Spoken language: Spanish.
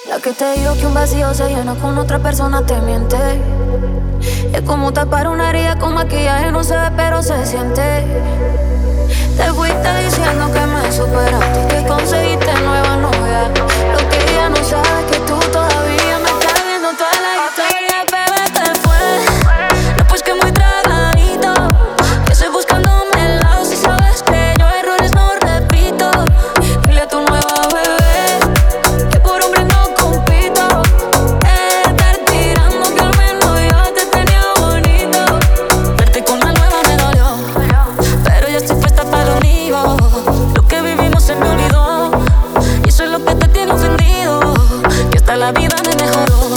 La que te dijo que un vacío se llena con otra persona te miente. Es como tapar una herida con maquillaje, no se ve pero se siente. Te fuiste diciendo que me superaste y que conseguiste nueva novia. Lo que ella no sabe es que tú todavía me estás viendo toda la historia. Bebé, te fue, no pues que muy tragadito, que estoy buscándome el lado. Si sabes que yo errores no repito. Dile a tu nueva bebé que por hombre no compito. Estar tirando que al menos yo te tenía bonito. Verte con la nueva me dolió, pero ya estoy puesta para lo mío. Lo que vivimos se me olvidó y eso es lo que te tiene ofendido, que hasta la vida me mejoró.